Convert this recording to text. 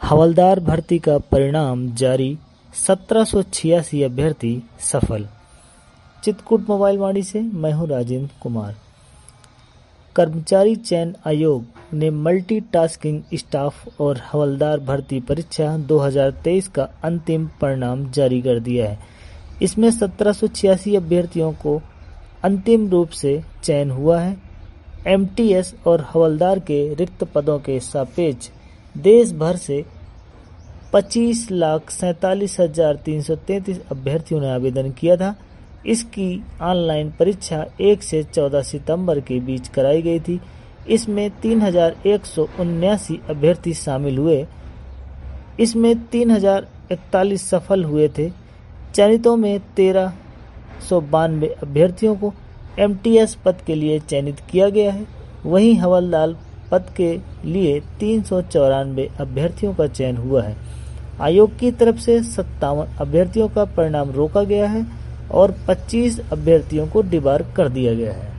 हवलदार भर्ती का परिणाम जारी, 1786 अभ्यर्थी सफल। चित्रकूट मोबाइल वाणी से मैं हूं राजेंद्र कुमार। कर्मचारी चयन आयोग ने मल्टीटास्किंग स्टाफ और हवलदार भर्ती परीक्षा 2023 का अंतिम परिणाम जारी कर दिया है। इसमें 1786 अभ्यर्थियों को अंतिम रूप से चयन हुआ है। एमटीएस और हवलदार के रिक्त पदों के सापेक्ष देश भर से 25,47,333 अभ्यर्थियों ने आवेदन किया था। इसकी ऑनलाइन परीक्षा 1 से 14 सितंबर के बीच कराई गई थी। इसमें 3,179 अभ्यर्थी शामिल हुए। इसमें 3,041 सफल हुए थे। चयनितों में 1,392 अभ्यर्थियों को एमटीएस पद के लिए चयनित किया गया है। वहीं हवलदार पद के लिए 394 अभ्यर्थियों का चयन हुआ है। आयोग की तरफ से 57 अभ्यर्थियों का परिणाम रोका गया है और 25 अभ्यर्थियों को डिबार कर दिया गया है।